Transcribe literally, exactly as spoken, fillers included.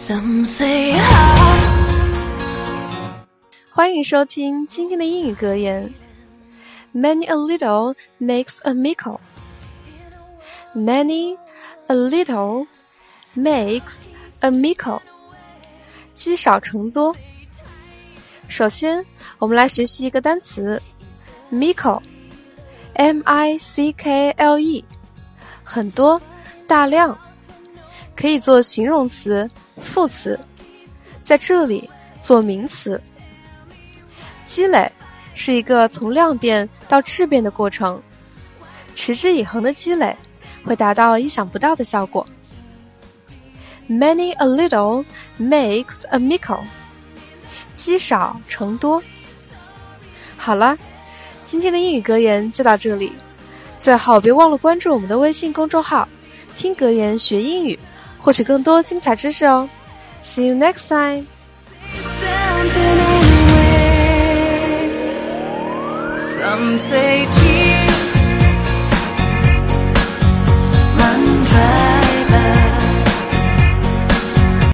Some say hi. 欢迎收听今天的英语格言。Many a little makes a miracle. Many a little makes a miracle. 积少成多。首先，我们来学习一个单词 miracle M I C K L E 很多，大量，可以做形容词、副词，在这里做名词。积累是一个从量变到质变的过程，持之以恒的积累会达到意想不到的效果。Many a little makes a miracle. 积少成多。好了，今天的英语格言就到这里。最后别忘了关注我们的微信公众号，听格言学英语，获取更多精彩知识哦。See you next time. Some say